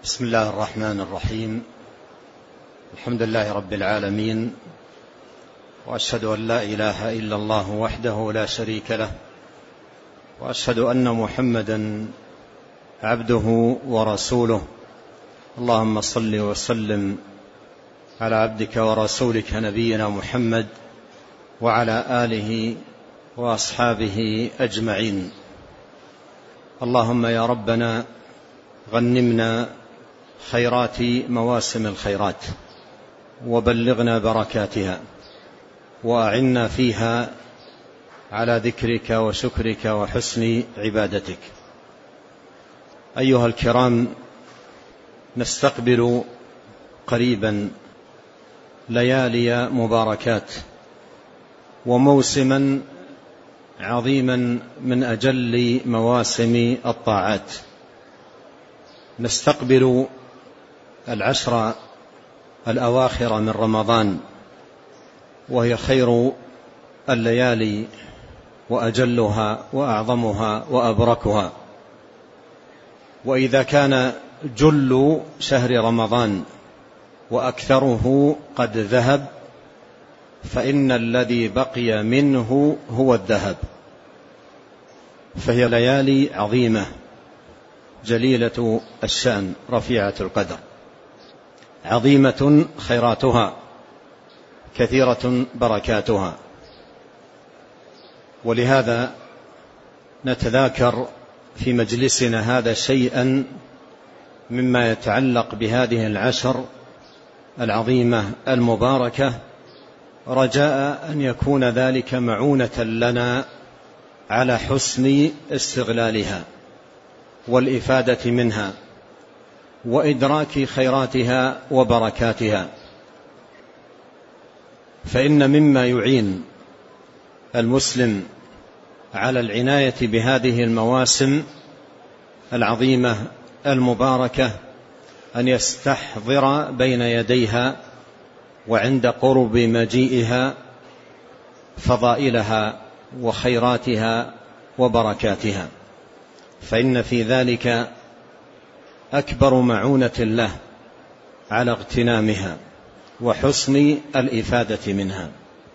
بسم الله الرحمن الرحيم. الحمد لله رب العالمين، وأشهد أن لا إله إلا الله وحده لا شريك له، وأشهد أن محمدا عبده ورسوله. اللهم صل وسلم على عبدك ورسولك نبينا محمد وعلى آله وأصحابه أجمعين. اللهم يا ربنا غنمنا خيرات مواسم الخيرات، وبلغنا بركاتها، وأعنا فيها على ذكرك وشكرك وحسن عبادتك. أيها الكرام، نستقبل قريبا ليالي مباركات وموسما عظيما من أجل مواسم الطاعات. نستقبل العشر الأواخر من رمضان، وهي خير الليالي وأجلها وأعظمها وأبركها. وإذا كان جل شهر رمضان وأكثره قد ذهب، فإن الذي بقي منه هو الذهب. فهي ليالي عظيمة جليلة الشأن رفيعة القدر، عظيمة خيراتها، كثيرة بركاتها. ولهذا نتذاكر في مجلسنا هذا شيئا مما يتعلق بهذه العشر العظيمة المباركة، رجاء أن يكون ذلك معونة لنا على حسن استغلالها والإفادة منها وإدراك خيراتها وبركاتها. فإن مما يعين المسلم على العناية بهذه المواسم العظيمة المباركة أن يستحضر بين يديها وعند قرب مجيئها فضائلها وخيراتها وبركاتها، فإن في ذلك أكبر معونة له على اغتنامها وحسن الإفادة منها.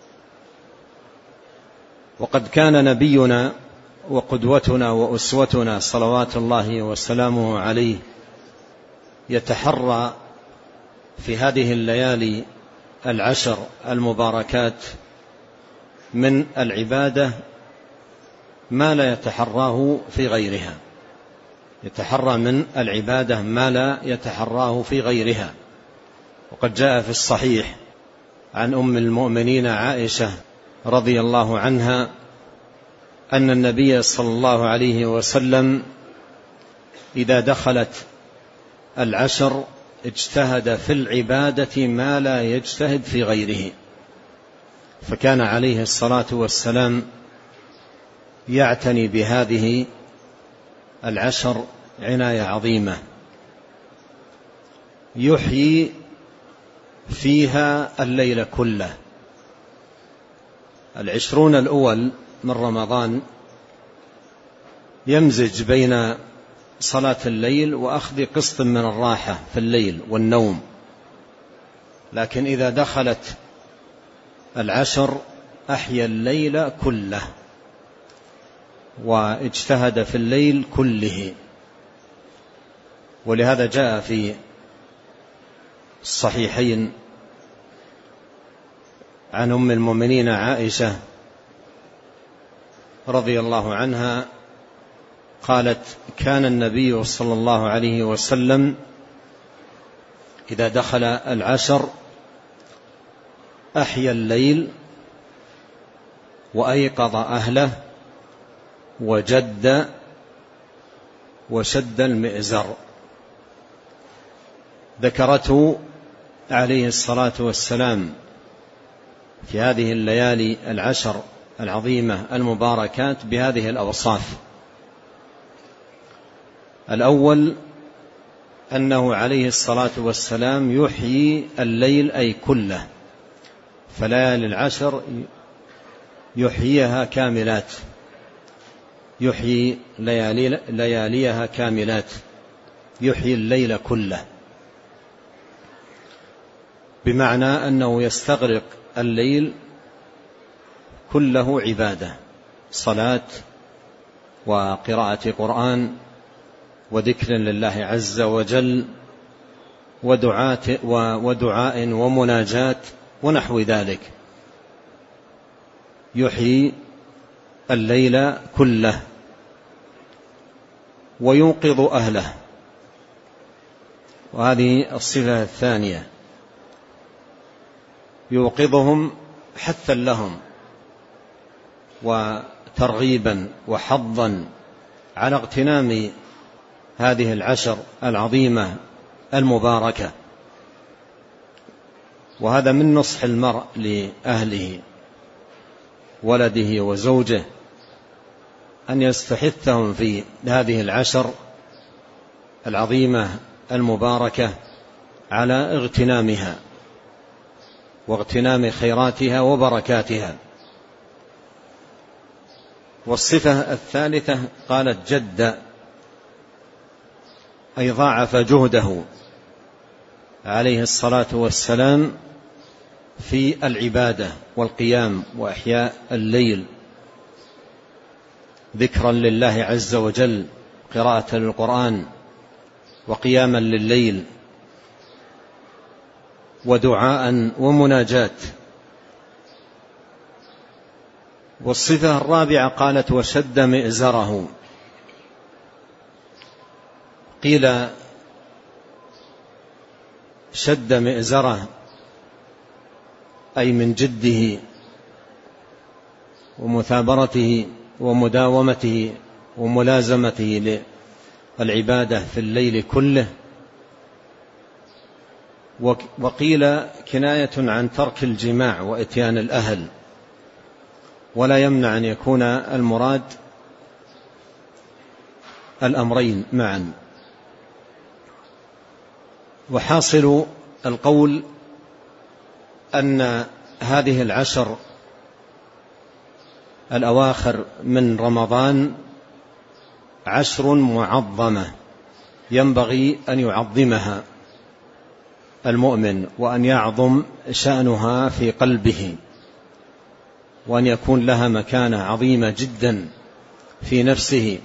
وقد كان نبينا وقدوتنا وأسوتنا صلوات الله وسلامه عليه يتحرى في هذه الليالي العشر المباركات من العبادة ما لا يتحراه في غيرها، يتحرى من العبادة ما لا يتحراه في غيرها. وقد جاء في الصحيح عن أم المؤمنين عائشة رضي الله عنها أن النبي صلى الله عليه وسلم إذا دخلت العشر اجتهد في العبادة ما لا يجتهد في غيره، فكان عليه الصلاة والسلام يعتني بهذه العشر عناية عظيمة، يحيي فيها الليل كله. 20 الأول من رمضان يمزج بين صلاة الليل وأخذ قسط من الراحة في الليل والنوم، لكن إذا دخلت العشر أحيا الليل كله واجتهد في الليل كله. ولهذا جاء في الصحيحين عن أم المؤمنين عائشة رضي الله عنها قالت: كان النبي صلى الله عليه وسلم إذا دخل العشر أحيا الليل وأيقظ أهله وجد وشد المئزر. ذكرته عليه الصلاة والسلام في هذه الليالي العشر العظيمة المباركات بهذه الأوصاف. الأول أنه عليه الصلاة والسلام يحيي الليل أي كله، فليالي العشر يحييها كاملات، يحيي لياليها كاملات. يحيي الليل كله، بمعنى أنه يستغرق الليل كله عبادة، صلاة وقراءة قرآن وذكر لله عز وجل ودعاء ومناجاة ونحو ذلك، يحيي الليل كله ويوقظ أهله. وهذه الصفة الثانية، يوقظهم حثا لهم وترغيبا وحظا على اغتنام هذه العشر العظيمة المباركة. وهذا من نصح المرء لأهله ولده وزوجه أن يستحثهم في هذه العشر العظيمة المباركة على اغتنامها واغتنام خيراتها وبركاتها. والصفة الثالثة قالت جد، أي ضاعف جهده عليه الصلاة والسلام في العبادة والقيام وإحياء الليل، ذكرا لله عز وجل، قراءة للقرآن وقياما لليل ودعاء ومناجاة. والصفة الرابعة قالت وشد مئزره، قيل شد مئزره أي من جده ومثابرته ومداومته وملازمته للعبادة في الليل كله. وقيل كناية عن ترك الجماع وإتيان الأهل، ولا يمنع أن يكون المراد الأمرين معا. وحاصل القول أن هذه العشر الأواخر من رمضان عشر معظمة ينبغي أن يعظمها المؤمن، وأن يعظم شأنها في قلبه، وأن يكون لها مكانة عظيمة جدا في نفسه،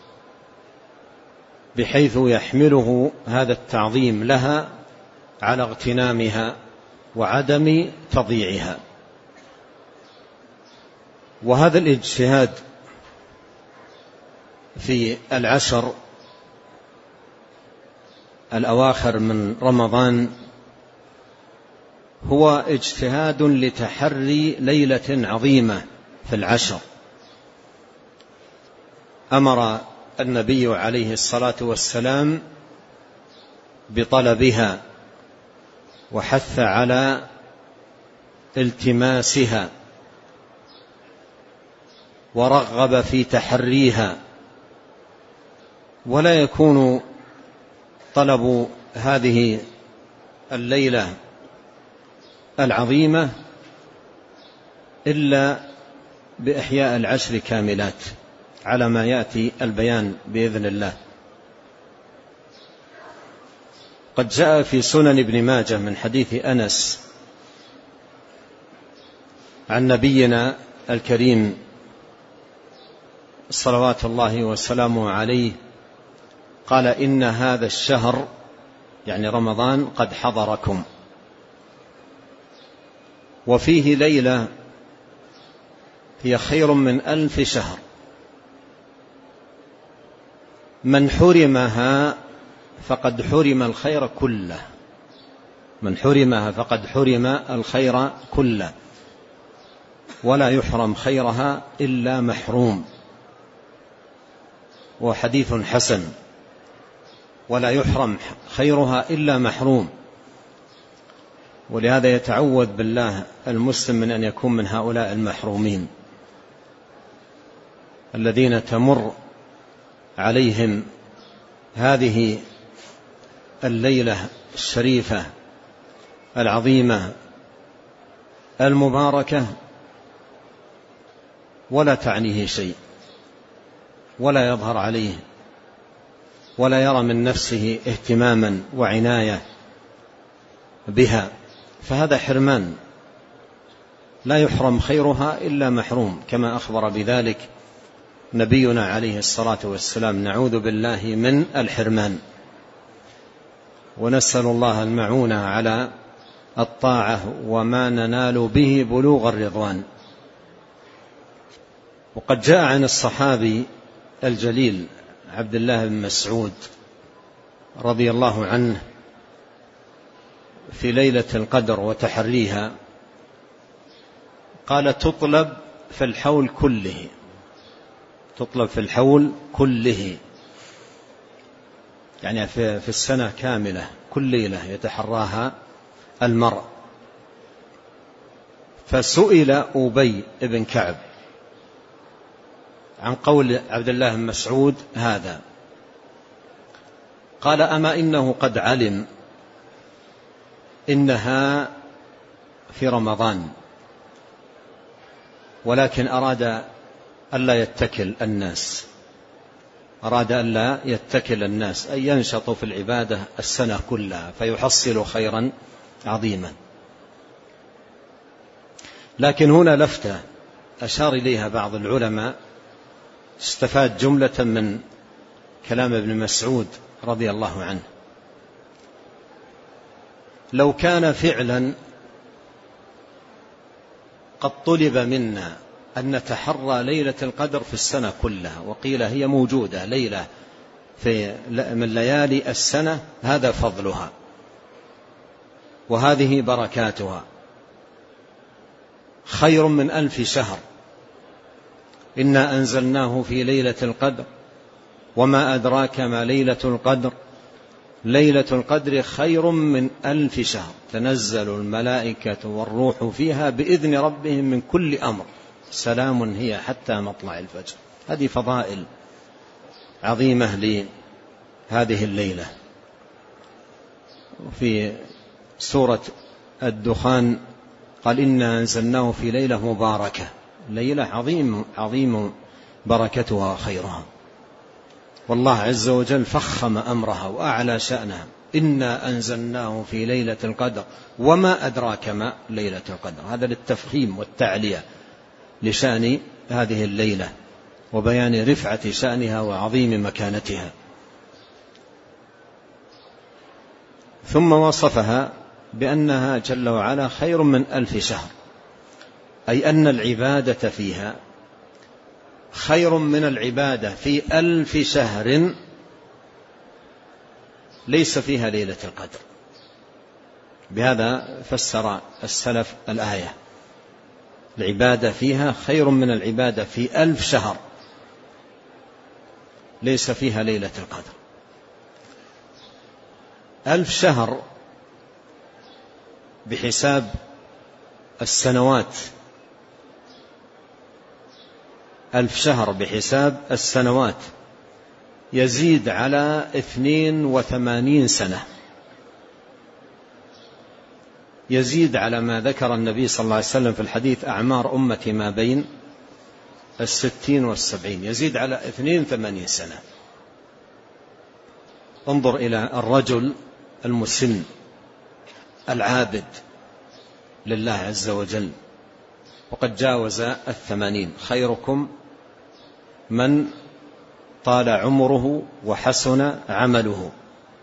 بحيث يحمله هذا التعظيم لها على اغتنامها وعدم تضييعها. وهذا الاجتهاد في العشر الأواخر من رمضان هو اجتهاد لتحري ليلة عظيمة في العشر، أمر النبي عليه الصلاة والسلام بطلبها وحث على التماسها ورغب في تحريها. ولا يكون طلب هذه الليلة العظيمة إلا بإحياء العشر كاملات على ما يأتي البيان بإذن الله. قد جاء في سنن ابن ماجه من حديث أنس عن نبينا الكريم صلوات الله وسلامه عليه قال إن هذا الشهر يعني رمضان قد حضركم، وفيه ليلة هي خير من 1000 شهر، من حرمها فقد حرم الخير كله، من حرمها فقد حرم الخير كله، ولا يحرم خيرها إلا محروم. وحديث حسن، ولا يحرم خيرها إلا محروم. ولهذا يتعوذ بالله المسلم من أن يكون من هؤلاء المحرومين الذين تمر عليهم هذه الليلة الشريفة العظيمة المباركة ولا تعنيه شيء، ولا يظهر عليه، ولا يرى من نفسه اهتماما وعناية بها، فهذا حرمان، لا يحرم خيرها إلا محروم، كما أخبر بذلك نبينا عليه الصلاة والسلام. نعوذ بالله من الحرمان، ونسأل الله المعونة على الطاعة وما ننال به بلوغ الرضوان. وقد جاء عن الصحابي الجليل عبد الله بن مسعود رضي الله عنه في ليلة القدر وتحريها، قال: تطلب في الحول كله، تطلب في الحول كله، يعني في السنة كاملة، كل ليلة يتحراها المرء. فسئل أبي بن كعب عن قول عبد الله بن مسعود هذا، قال: أما إنه قد علم إنها في رمضان، ولكن أراد ألا يتكل الناس، أراد ألا يتكل الناس، أي ينشط في العبادة السنة كلها فيحصل خيرا عظيما. لكن هنا لفتة أشار إليها بعض العلماء، استفاد جملة من كلام ابن مسعود رضي الله عنه: لو كان فعلا قد طلب منا أن نتحرى ليلة القدر في السنة كلها، وقيل هي موجودة ليلة من ليالي السنة، هذا فضلها وهذه بركاتها، خير من 1000 شهر. إنا أنزلناه في ليلة القدر وما أدراك ما ليلة القدر، ليلة القدر خير من 1000 شهر، تنزل الملائكة والروح فيها بإذن ربهم من كل أمر، سلام هي حتى مطلع الفجر. هذه فضائل عظيمة لهذه الليلة. في سورة الدخان قال: إنا أنزلناه في ليلة مباركة، ليلة عظيم بركتها خيرها، والله عز وجل فخم أمرها وأعلى شأنها: إنا أنزلناه في ليلة القدر وما أدراك ما ليلة القدر. هذا للتفخيم والتعلية لشأن هذه الليلة وبيان رفعة شأنها وعظيم مكانتها. ثم وصفها بأنها جل وعلا خير من 1000 شهر، أي أن العبادة فيها خير من العبادة في 1000 شهر ليس فيها ليلة القدر. بهذا فسر السلف الآية: العبادة فيها خير من العبادة في 1000 شهر ليس فيها ليلة القدر. 1000 شهر بحساب السنوات، 1000 شهر بحساب السنوات يزيد على 82 سنة، يزيد على ما ذكر النبي صلى الله عليه وسلم في الحديث: أعمار أمتي ما بين 60 و70، يزيد على 82 سنة. انظر إلى الرجل المسن العابد لله عز وجل وقد جاوز 80، خيركم من طال عمره وحسن عمله.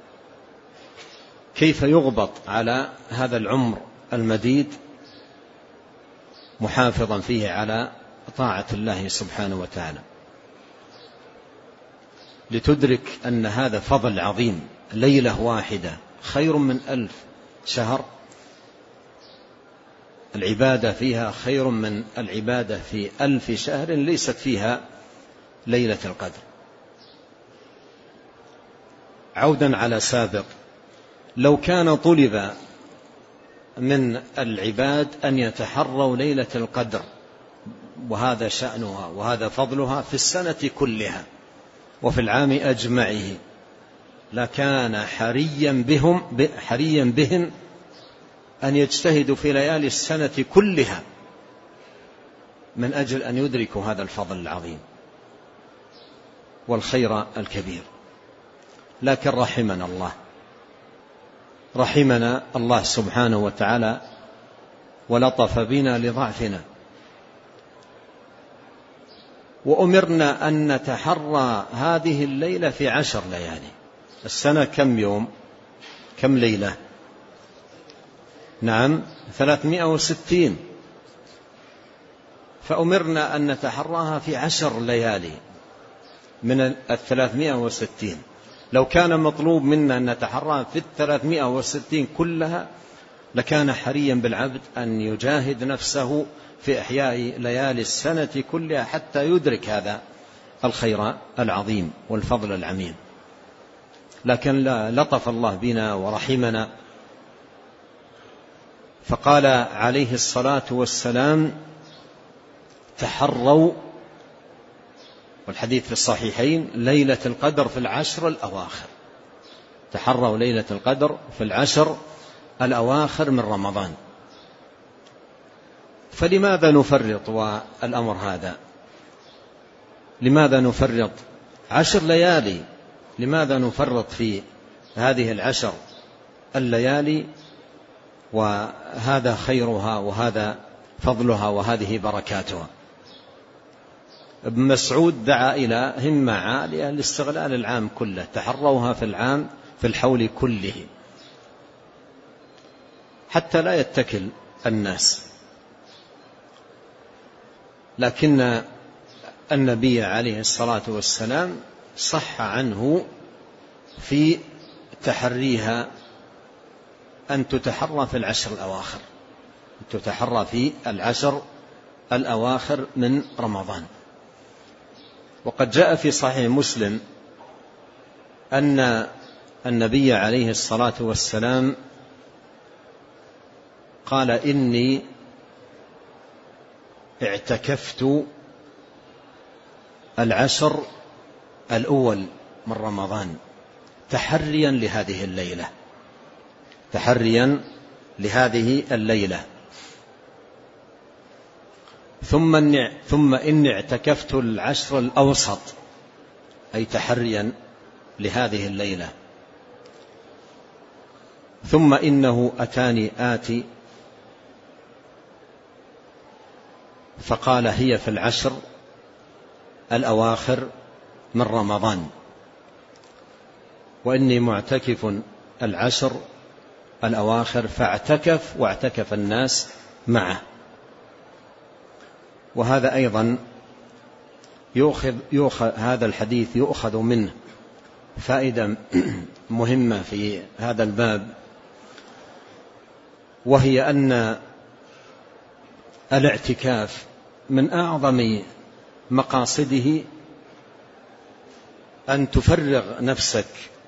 كيف يغبط على هذا العمر المديد محافظا فيه على طاعة الله سبحانه وتعالى، لتدرك أن هذا فضل عظيم. ليلة واحدة خير من 1000 شهر، العبادة فيها خير من العبادة في 1000 شهر ليست فيها ليلة القدر. عودا على سابق، لو كان طلب من العباد أن يتحروا ليلة القدر وهذا شأنها وهذا فضلها في السنة كلها وفي العام أجمعه، لكان حريا بهم أن يجتهدوا في ليالي السنة كلها من أجل أن يدركوا هذا الفضل العظيم والخير الكبير. لكن رحمنا الله سبحانه وتعالى ولطف بنا لضعفنا. وأمرنا أن نتحرى هذه الليلة في 10 ليالي. السنة كم يوم؟ كم ليلة؟ نعم 360. فأمرنا أن نتحراها في 10 ليالي من 360. لو كان مطلوب منا أن نتحراها في 360 كلها لكان حريا بالعبد أن يجاهد نفسه في إحياء ليالي السنة كلها حتى يدرك هذا الخير العظيم والفضل العميم. لكن لطف الله بنا ورحمنا، فقال عليه الصلاة والسلام: تحروا، والحديث في الصحيحين، ليلة القدر في 10 الأواخر. تحروا ليلة القدر في 10 الأواخر من رمضان. فلماذا نفرط؟ والأمر هذا لماذا نفرط؟ 10 ليالي، لماذا نفرط في هذه 10 الليالي؟ وهذا خيرها وهذا فضلها وهذه بركاتها. ابن مسعود دعا إلى همة عالية لاستغلال العام كله. تحروها في العام في الحول كله حتى لا يتكل الناس. لكن النبي عليه الصلاة والسلام صح عنه في تحريها أن تتحرى في 10 الأواخر، تتحرى في 10 الأواخر من رمضان. وقد جاء في صحيح مسلم أن النبي عليه الصلاة والسلام قال: إني اعتكفت 10 الأول من رمضان تحريا لهذه الليلة، تحريا لهذه الليلة. ثم إني اعتكفت 10 الأوسط، أي تحريا لهذه الليلة. ثم إنه أتاني آتي فقال: هي في 10 الأواخر من رمضان، وإني معتكف 10 الأواخر. فاعتكف واعتكف الناس معه. وهذا أيضا هذا الحديث يؤخذ منه فائدة مهمة في هذا الباب، وهي أن الاعتكاف من أعظم مقاصده أن تفرغ نفسك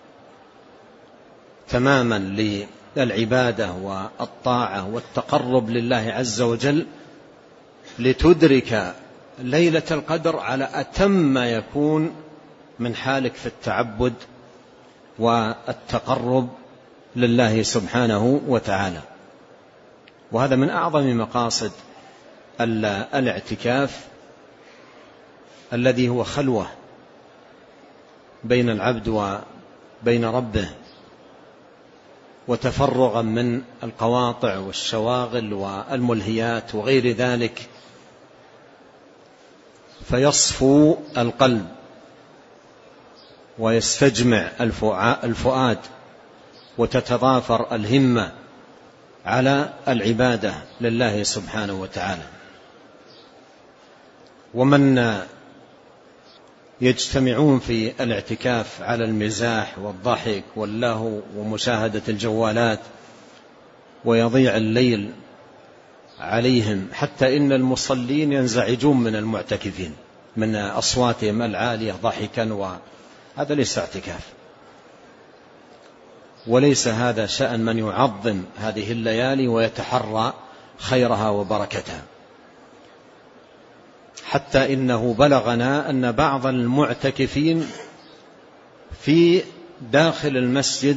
تماما للعبادة والطاعة والتقرب لله عز وجل، لتدرك ليلة القدر على أتم ما يكون من حالك في التعبد والتقرب لله سبحانه وتعالى. وهذا من أعظم مقاصد الاعتكاف، الذي هو خلوة بين العبد وبين ربه، وتفرغا من القواطع والشواغل والملهيات وغير ذلك، فيصفو القلب ويستجمع الفؤاد وتتضافر الهمة على العبادة لله سبحانه وتعالى. ومن يجتمعون في الاعتكاف على المزاح والضحك واللهو ومشاهدة الجوالات ويضيع الليل عليهم، حتى إن المصلين ينزعجون من المعتكفين من أصواتهم العالية ضحكا، وهذا ليس اعتكاف، وليس هذا شأن من يعظم هذه الليالي ويتحرى خيرها وبركتها. حتى إنه بلغنا أن بعض المعتكفين في داخل المسجد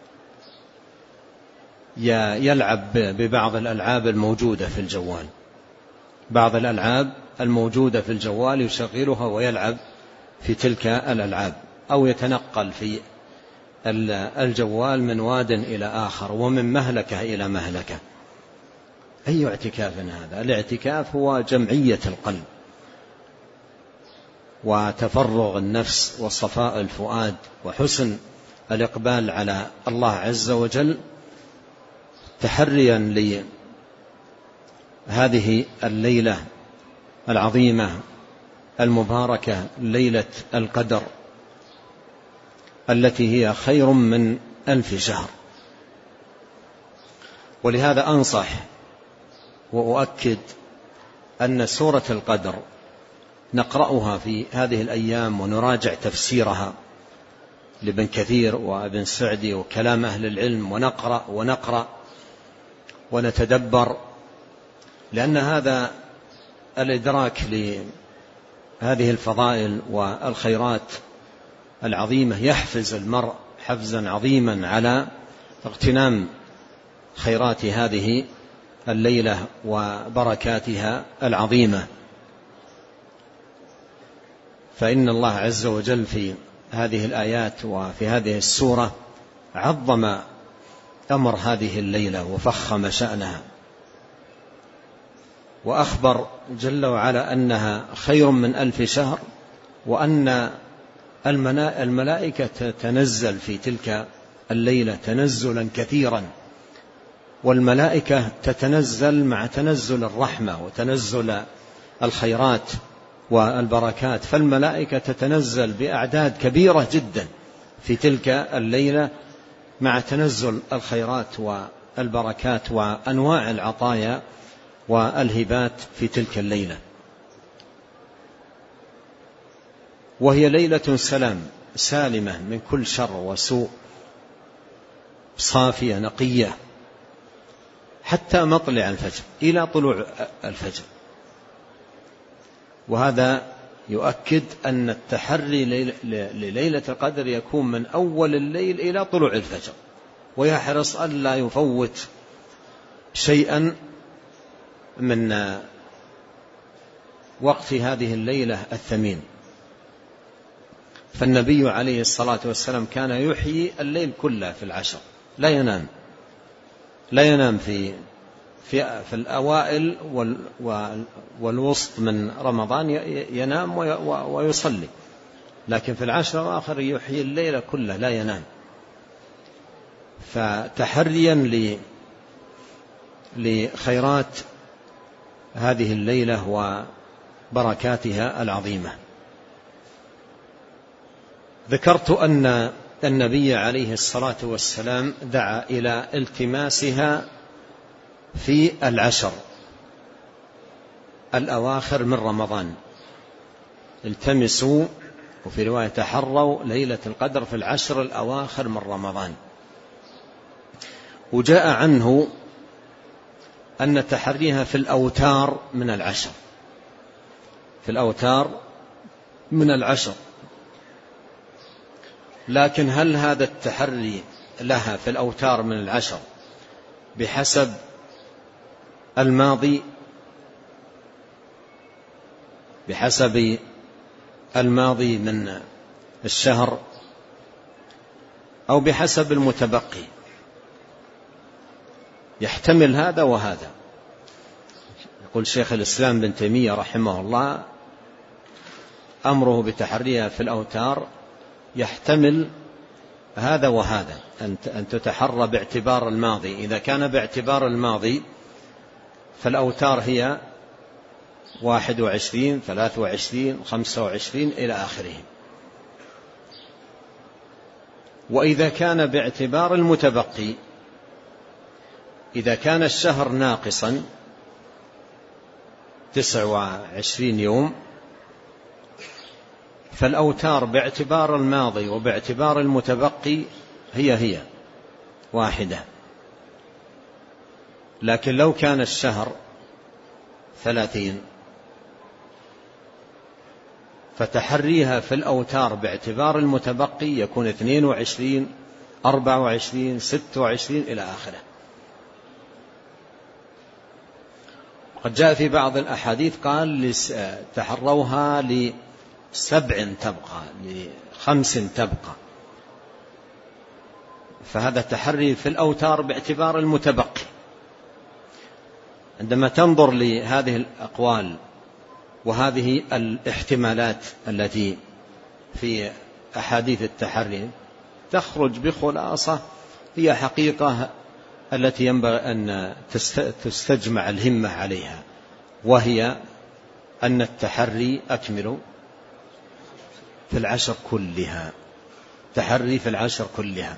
يلعب ببعض الألعاب الموجودة في الجوال، بعض الألعاب الموجودة في الجوال يشغلها ويلعب في تلك الألعاب، أو يتنقل في الجوال من واد إلى آخر ومن مهلكة إلى مهلكة. أي اعتكاف هذا؟ الاعتكاف هو جمعية القلب وتفرغ النفس وصفاء الفؤاد وحسن الإقبال على الله عز وجل، تحريا لهذه الليلة العظيمة المباركة، ليلة القدر التي هي خير من 1000 شهر. ولهذا أنصح وأؤكد أن سورة القدر نقرأها في هذه الأيام ونراجع تفسيرها لابن كثير وابن سعدي وكلام أهل العلم، ونقرأ ونتدبر، لأن هذا الإدراك لهذه الفضائل والخيرات العظيمة يحفز المرء حفزا عظيما على اغتنام خيرات هذه الليلة وبركاتها العظيمة. فإن الله عز وجل في هذه الآيات وفي هذه السورة عظم أمر هذه الليلة وفخم شأنها، وأخبر جل وعلا أنها خير من 1000 شهر، وأن الملائكة تنزل في تلك الليلة تنزلا كثيرا، والملائكة تتنزل مع تنزل الرحمة وتنزل الخيرات والبركات، فالملائكة تتنزل بأعداد كبيرة جدا في تلك الليلة مع تنزل الخيرات والبركات وأنواع العطايا والهبات في تلك الليلة. وهي ليلة سلام سالمة من كل شر وسوء، صافية نقية حتى مطلع الفجر إلى طلوع الفجر. وهذا يؤكد أن التحري لليلة القدر يكون من أول الليل إلى طلوع الفجر، ويحرص ألا يفوت شيئا من وقت هذه الليلة الثمين. فالنبي عليه الصلاة والسلام كان يحيي الليل كله في العشر، لا ينام في الأوائل والوسط من رمضان ينام ويصلي، لكن في العشر الآخر يحيي الليل كله لا ينام. فتحريا لخيرات هذه الليلة وبركاتها العظيمة. ذكرت أن النبي عليه الصلاة والسلام دعا إلى التماسها في العشر الأواخر من رمضان. التمسوا، وفي رواية تحروا ليلة القدر في العشر الأواخر من رمضان. وجاء عنه أن تحريها في الأوتار من العشر، في الأوتار من العشر. لكن هل هذا التحري لها في الأوتار من العشر بحسب الماضي، بحسب الماضي من الشهر، أو بحسب المتبقي؟ يحتمل هذا وهذا. يقول شيخ الإسلام بن تيمية رحمه الله: أمره بتحريها في الأوتار يحتمل هذا وهذا، أن تتحرى باعتبار الماضي. إذا كان باعتبار الماضي فالأوتار هي 21 23 25 إلى آخره. وإذا كان باعتبار المتبقي، إذا كان الشهر ناقصا 29 يوم، فالأوتار باعتبار الماضي وباعتبار المتبقي هي واحدة. لكن لو كان الشهر 30 فتحريها في الأوتار باعتبار المتبقي يكون 22 24 26 إلى آخره. قد جاء في بعض الأحاديث قال تحروها ل7 تبقى، ل5 تبقى، فهذا تحري في الأوتار باعتبار المتبقي. عندما تنظر لهذه الأقوال وهذه الاحتمالات التي في أحاديث التحري تخرج بخلاصة هي حقيقة التي ينبغي أن تستجمع الهمة عليها، وهي أن التحري أكمل في العشر كلها، تحري في العشر كلها.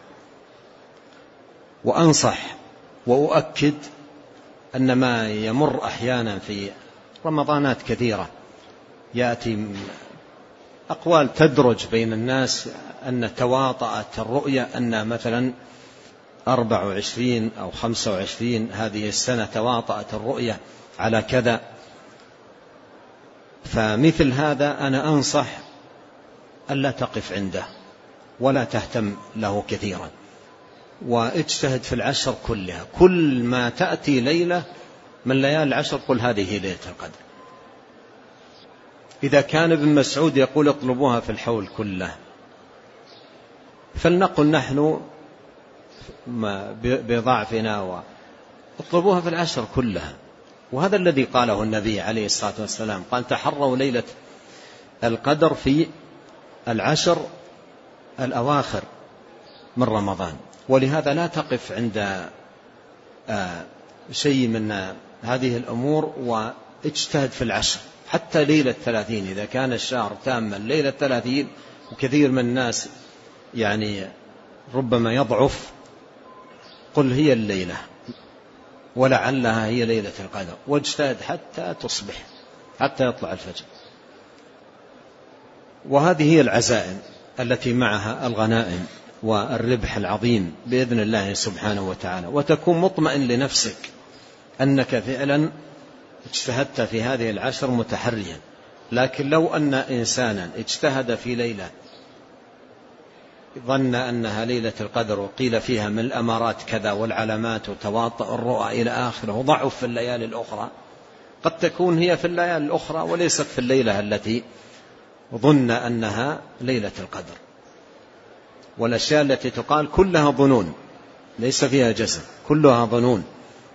وأنصح وأؤكد أن ما يمر أحيانا في رمضانات كثيرة يأتي أقوال تدرج بين الناس أن تواطأت الرؤية، أن مثلا 24 أو 25 هذه السنة تواطأت الرؤية على كذا. فمثل هذا أنا أنصح ألا تقف عنده ولا تهتم له كثيرا، واجتهد في العشر كلها. كل ما تأتي ليلة من ليالي العشر قل هذه ليلة القدر. إذا كان ابن مسعود يقول اطلبوها في الحول كله، فلنقل نحن بضعفنا اطلبوها في العشر كلها. وهذا الذي قاله النبي عليه الصلاة والسلام، قال تحروا ليلة القدر في العشر الأواخر من رمضان. ولهذا لا تقف عند شيء من هذه الأمور، واجتهد في العشر حتى ليلة 30. إذا كان الشهر تاما ليلة 30 وكثير من الناس يعني ربما يضعف، قل هي الليلة ولعلها هي ليلة القدر، واجتهد حتى تصبح، حتى يطلع الفجر. وهذه هي العزائم التي معها الغنائم والربح العظيم بإذن الله سبحانه وتعالى، وتكون مطمئن لنفسك أنك فعلا اجتهدت في هذه العشر متحريا. لكن لو أن إنسانا اجتهد في ليلة ظن أنها ليلة القدر وقيل فيها من الأمارات كذا والعلامات وتواطؤ الرؤى إلى آخره، وضعف في الليالي الأخرى، قد تكون هي في الليالي الأخرى وليست في الليلة التي ظن أنها ليلة القدر. والأشياء التي تقال كلها ظنون ليس فيها جزم، كلها ظنون.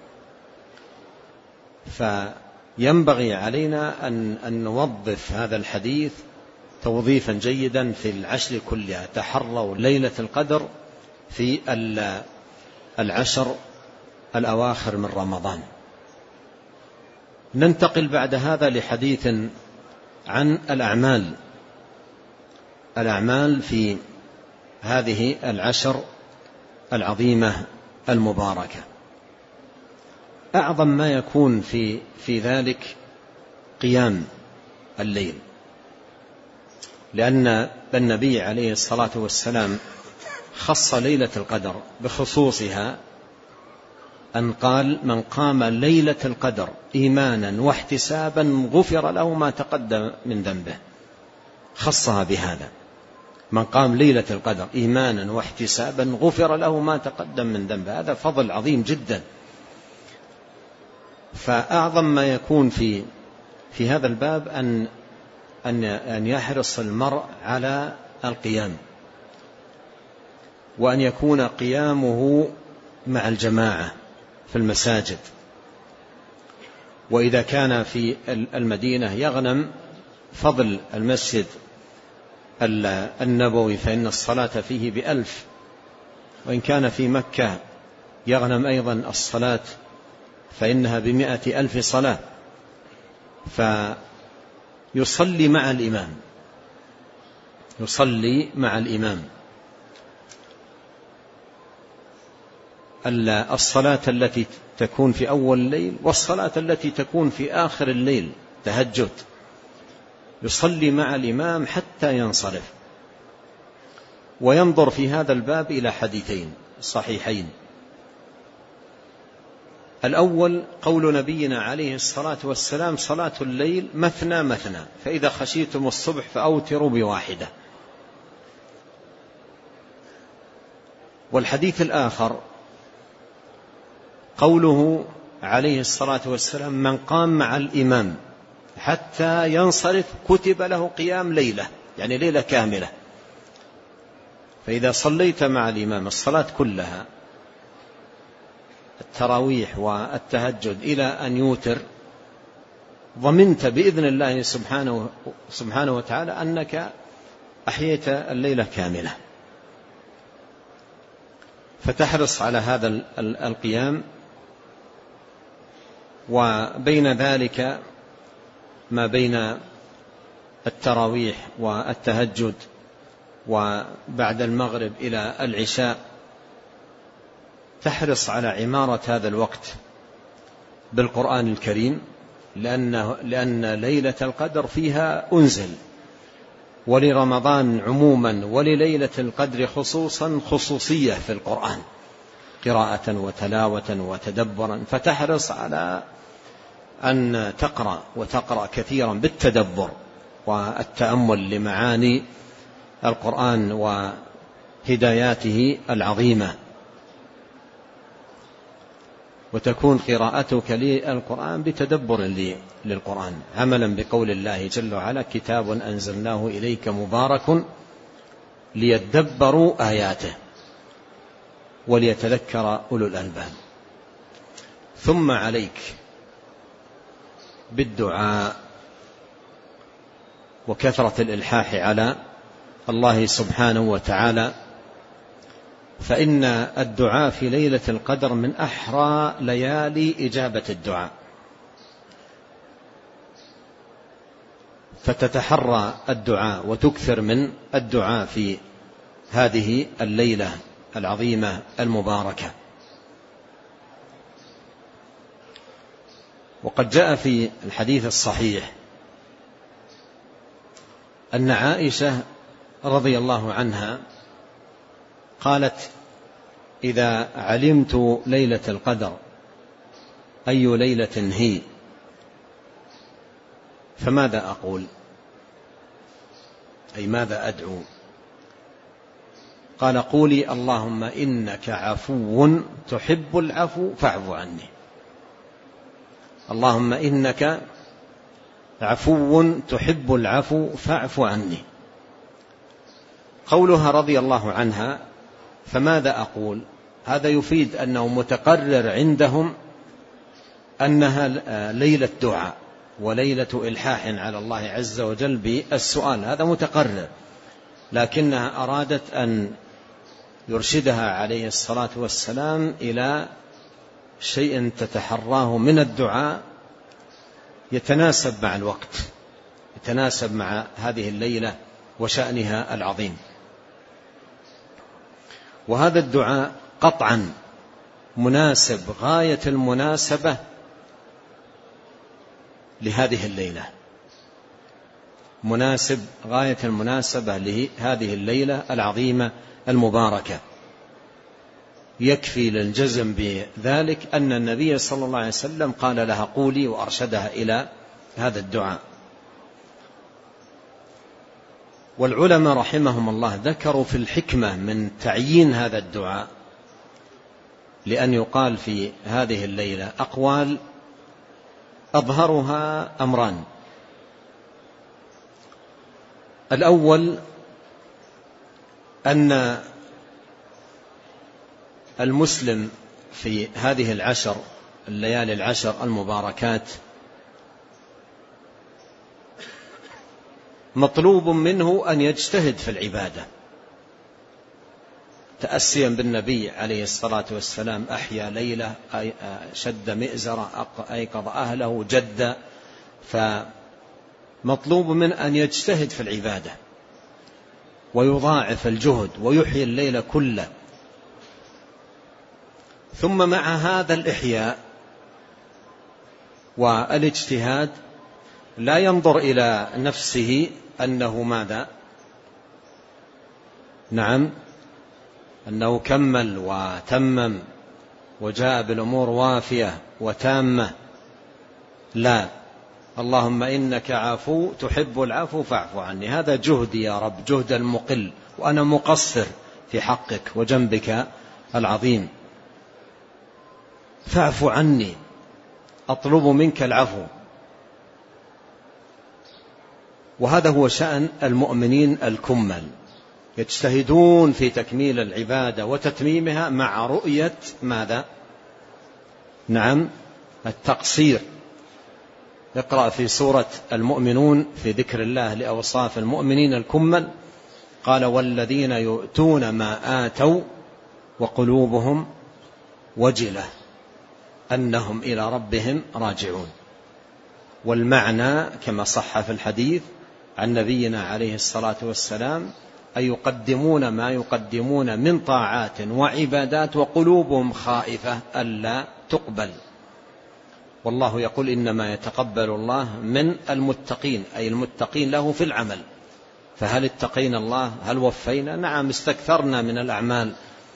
فينبغي علينا أن نوظف هذا الحديث توظيفا جيدا في العشر كلها. تحروا ليلة القدر في العشر الأواخر من رمضان. ننتقل بعد هذا لحديث عن الأعمال في هذه العشر العظيمة المباركة. أعظم ما يكون في ذلك قيام الليل، لأن النبي عليه الصلاة والسلام خص ليلة القدر بخصوصها أن قال من قام ليلة القدر إيمانا واحتسابا غفر له ما تقدم من ذنبه. خصها بهذا، من قام ليلة القدر إيمانا واحتسابا غفر له ما تقدم من ذنبه. هذا فضل عظيم جدا. فأعظم ما يكون في هذا الباب أن يحرص المرء على القيام، وأن يكون قيامه مع الجماعة في المساجد. وإذا كان في المدينة يغنم فضل المسجد النبوي فإن الصلاة فيه ب1000، وإن كان في مكة يغنم أيضا الصلاة فإنها ب100,000 صلاة. فيصلي مع الإمام الصلاة التي تكون في أول الليل والصلاة التي تكون في آخر الليل تهجد، يصلي مع الإمام حتى ينصرف. وينظر في هذا الباب إلى حديثين صحيحين. الأول قول نبينا عليه الصلاة والسلام صلاة الليل مثنى مثنى، فإذا خشيتم الصبح فأوتروا ب1. والحديث الآخر قوله عليه الصلاة والسلام من قام مع الإمام حتى ينصرف كتب له قيام ليلة، يعني ليلة كاملة. فإذا صليت مع الإمام الصلاة كلها التراويح والتهجد إلى أن يوتر ضمنت بإذن الله سبحانه وتعالى أنك أحييت الليلة كاملة. فتحرص على هذا القيام. وبين ذلك ما بين التراويح والتهجد وبعد المغرب إلى العشاء تحرص على عمارة هذا الوقت بالقرآن الكريم، لأن ليلة القدر فيها أنزل، ولرمضان عموما ولليلة القدر خصوصا خصوصية في القرآن قراءة وتلاوة وتدبرا. فتحرص على أن تقرأ كثيرا بالتدبر والتأمل لمعاني القرآن وهداياته العظيمة، وتكون قراءتك للقرآن بتدبر للقرآن عملا بقول الله جل وعلا: كتاب أنزلناه إليك مبارك ليدبروا آياته وليتذكر أولو الألباب. ثم عليك بالدعاء وكثرة الإلحاح على الله سبحانه وتعالى، فإن الدعاء في ليلة القدر من أحرى ليالي إجابة الدعاء. فتتحرى الدعاء وتكثر من الدعاء في هذه الليلة العظيمة المباركة. وقد جاء في الحديث الصحيح أن عائشة رضي الله عنها قالت: إذا علمت ليلة القدر أي ليلة هي فماذا أقول؟ أي ماذا أدعو؟ قال: قولي اللهم إنك عفو تحب العفو فاعف عني. اللهم إنك عفو تحب العفو فاعف عني. قولها رضي الله عنها فماذا أقول؟ هذا يفيد أنه متقرر عندهم أنها ليلة دعاء وليلة إلحاح على الله عز وجل بالسؤال، هذا متقرر، لكنها أرادت أن يرشدها عليه الصلاة والسلام إلى شيء تتحراه من الدعاء يتناسب مع الوقت، يتناسب مع هذه الليلة وشأنها العظيم. وهذا الدعاء قطعا مناسب غاية المناسبة لهذه الليلة، مناسب غاية المناسبة لهذه الليلة العظيمة المباركة. يكفي للجزم بذلك أن النبي صلى الله عليه وسلم قال لها قولي وأرشدها إلى هذا الدعاء. والعلماء رحمهم الله ذكروا في الحكمة من تعيين هذا الدعاء لأن يقال في هذه الليلة أقوال أظهرها أمران. الأول أن المسلم في هذه العشر الليالي العشر المباركات مطلوب منه أن يجتهد في العبادة تأسيا بالنبي عليه الصلاة والسلام: أحيا ليلة، شد مئزرة، أيقظ أهله، جد. فمطلوب من أن يجتهد في العبادة ويضاعف الجهد ويحيي الليل كله. ثم مع هذا الإحياء والاجتهاد لا ينظر إلى نفسه أنه ماذا؟ نعم، أنه كمل وتمم وجاء بالأمور وافية وتامة. لا، اللهم إنك عفو تحب العفو فاعف عني. هذا جهدي يا رب، جهد المقل، وأنا مقصر في حقك وجنبك العظيم، فاعف عني، أطلب منك العفو. وهذا هو شأن المؤمنين الكمل، يجتهدون في تكميل العبادة وتتميمها مع رؤية ماذا؟ نعم، التقصير. اقرأ في سورة المؤمنون في ذكر الله لأوصاف المؤمنين الكمل، قال والذين يؤتون ما آتوا وقلوبهم وجلة أنهم إلى ربهم راجعون. والمعنى كما صح في الحديث عن نبينا عليه الصلاة والسلام أن يقدمون ما يقدمون من طاعات وعبادات وقلوبهم خائفة ألا تقبل. والله يقول إنما يتقبل الله من المتقين، أي المتقين له في العمل. فهل اتقينا الله؟ هل وفينا؟ نعم، استكثرنا من الأعمال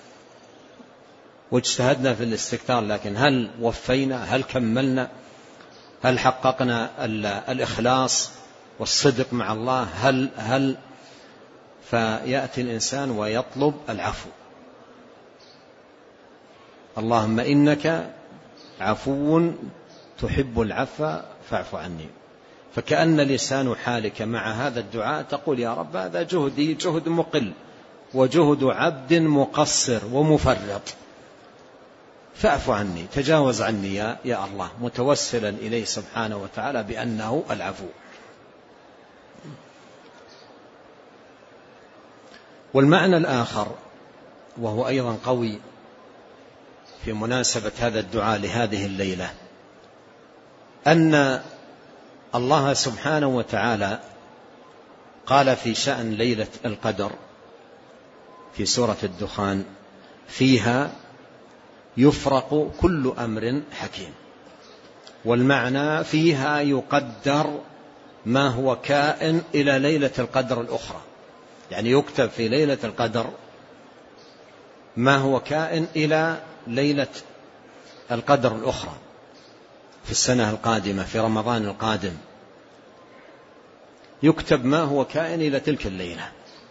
واجتهدنا في الاستكثار، لكن هل وفينا؟ هل كملنا؟ هل حققنا الإخلاص والصدق مع الله؟ هل فيأتي الإنسان ويطلب العفو. اللهم إنك عفو تحب العفو فاعف عني. فكأن لسان حالك مع هذا الدعاء تقول يا رب هذا جهدي جهد مقل وجهد عبد مقصر ومفرط، فاعف عني، تجاوز عني يا الله، متوسلا إليه سبحانه وتعالى بأنه العفو. والمعنى الآخر وهو أيضا قوي في مناسبة هذا الدعاء لهذه الليلة، أن الله سبحانه وتعالى قال في شأن ليلة القدر في سورة الدخان فيها يفرق كل أمر حكيم. والمعنى فيها يقدر ما هو كائن إلى ليلة القدر الأخرى، يعني يكتب في ليلة القدر ما هو كائن إلى ليلة القدر الأخرى في السنة القادمة في رمضان القادم، يكتب ما هو كائن إلى تلك الليلة.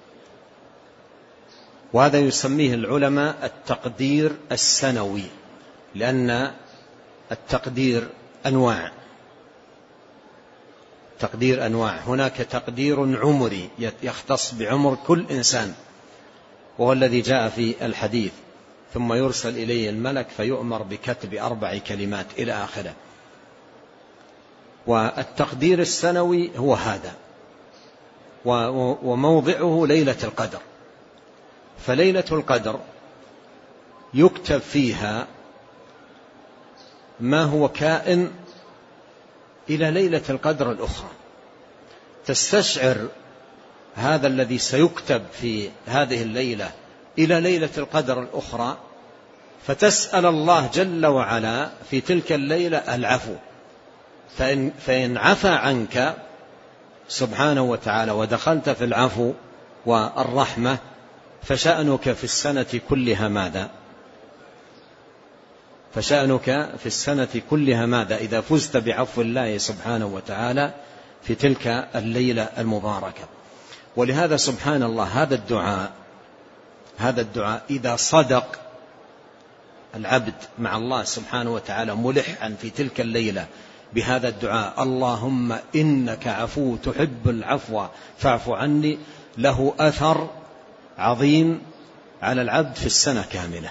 وهذا يسميه العلماء التقدير السنوي، لأن التقدير أنواع، تقدير أنواع. هناك تقدير عمري يختص بعمر كل إنسان، وهو الذي جاء في الحديث ثم يرسل إليه الملك فيؤمر بكتب 4 كلمات إلى آخره. والتقدير السنوي هو هذا، وموضعه ليلة القدر. فليلة القدر يكتب فيها ما هو كائن إلى ليلة القدر الأخرى. تستشعر هذا الذي سيكتب في هذه الليلة إلى ليلة القدر الأخرى، فتسأل الله جل وعلا في تلك الليلة العفو. فإن عفى عنك سبحانه وتعالى ودخلت في العفو والرحمة فشأنك في السنة كلها ماذا؟ فشأنك في السنة كلها ماذا إذا فزت بعفو الله سبحانه وتعالى في تلك الليلة المباركة. ولهذا سبحان الله هذا الدعاء إذا صدق العبد مع الله سبحانه وتعالى ملحا في تلك الليلة بهذا الدعاء اللهم إنك عفو تحب العفو فاعف عني، له أثر عظيم على العبد في السنة كاملة.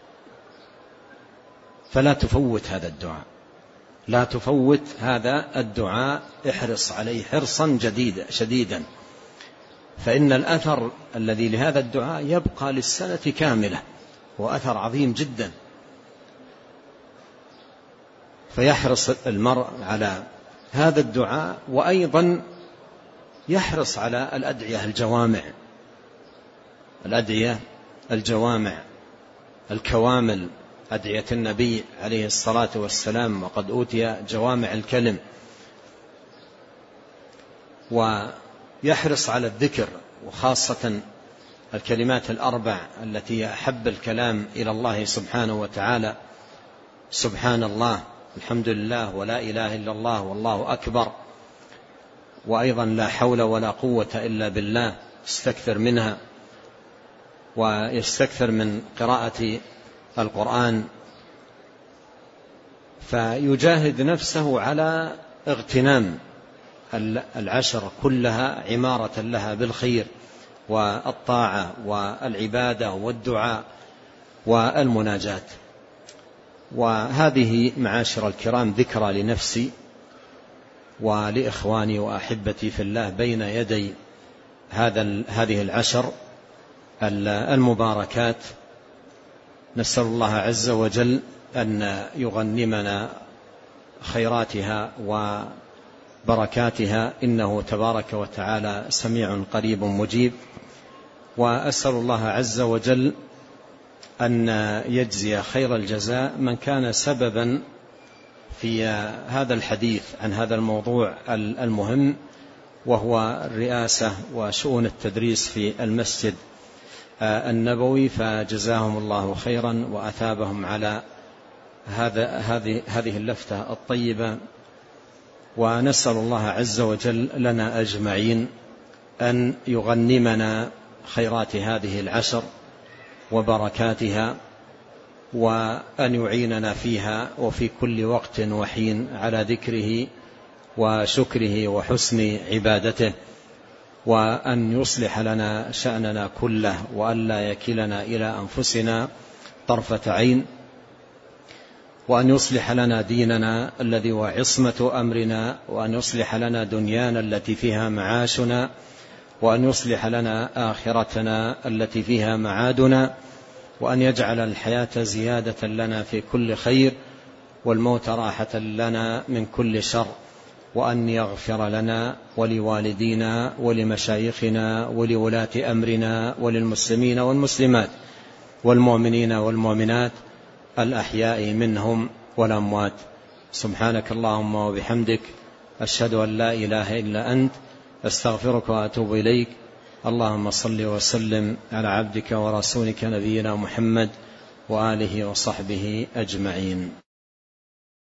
فلا تفوت هذا الدعاء، لا تفوت هذا الدعاء، احرص عليه حرصا شديدا، فإن الأثر الذي لهذا الدعاء يبقى للسنة كاملة، وأثر عظيم جدا. فيحرص المرء على هذا الدعاء، وأيضا يحرص على الأدعية الجوامع الكوامل، أدعية النبي عليه الصلاة والسلام، وقد أوتي جوامع الكلم. ويحرص على الذكر، وخاصة الكلمات 4 التي أحب الكلام إلى الله سبحانه وتعالى: سبحان الله، الحمد لله، ولا إله إلا الله، والله أكبر، وأيضا لا حول ولا قوة إلا بالله. يستكثر منها، ويستكثر من قراءة القرآن، فيجاهد نفسه على اغتنام العشر كلها عمارة لها بالخير والطاعة والعبادة والدعاء والمناجاة. وهذه معاشر الكرام ذكرى لنفسي ولإخواني وأحبتي في الله بين يدي هذه العشر المباركات. نسأل الله عز وجل أن يغنمنا خيراتها وبركاتها، إنه تبارك وتعالى سميع قريب مجيب. وأسأل الله عز وجل أن يجزي خير الجزاء من كان سببا في هذا الحديث عن هذا الموضوع المهم، وهو الرئاسة وشؤون التدريس في المسجد النبوي، فجزاهم الله خيرا وأثابهم على هذه اللفتة الطيبة. ونسأل الله عز وجل لنا أجمعين أن يغنمنا خيرات هذه العشر وبركاتها، وأن يعيننا فيها وفي كل وقت وحين على ذكره وشكره وحسن عبادته، وأن يصلح لنا شأننا كله، وأن لا يكلنا إلى أنفسنا طرفة عين، وأن يصلح لنا ديننا الذي هو عصمة أمرنا، وأن يصلح لنا دنيانا التي فيها معاشنا، وأن يصلح لنا آخرتنا التي فيها معادنا، وأن يجعل الحياة زيادة لنا في كل خير، والموت راحة لنا من كل شر، وأن يغفر لنا ولوالدينا ولمشايخنا ولولاة أمرنا وللمسلمين والمسلمات والمؤمنين والمؤمنات الأحياء منهم والأموات. سبحانك اللهم وبحمدك، أشهد أن لا إله إلا أنت، أستغفرك وأتوب إليك. اللهم صل وسلم على عبدك ورسولك نبينا محمد وآله وصحبه أجمعين.